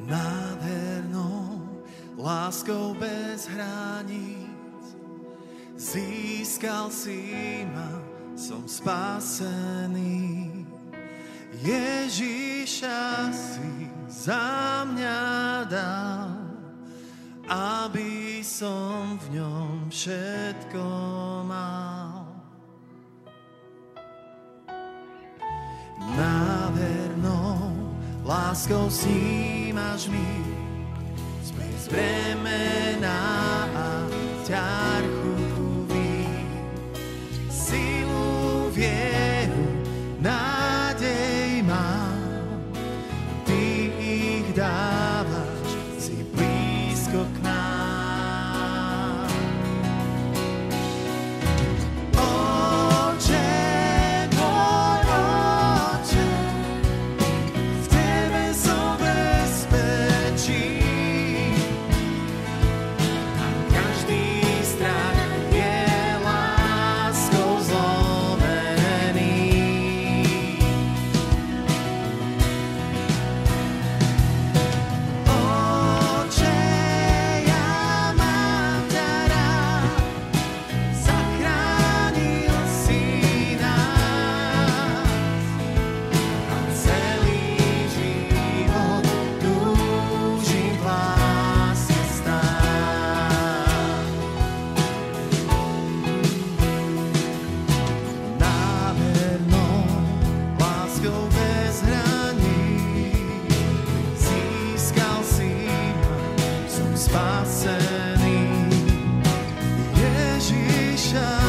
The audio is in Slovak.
Nádhernou láskou bez hraníc získal si ma, som spásený. Ježiša si za mňa dal, aby som v ňom všetko mal. Nádhernou láskou snímaš mi z bremena a ťarchu silu, vieru, nádej mám. Ty ich dávaš, si blízko k nám. Oče, môj Oče, v Tebe som bezpečí. Každý strach je láskou zlomený. Oče, ja mám ťa rád, zachránil si nás a celý život túžim v láske stáť. Nádhernou láskou bez hraníc získal si ma, som spásený. Ježiša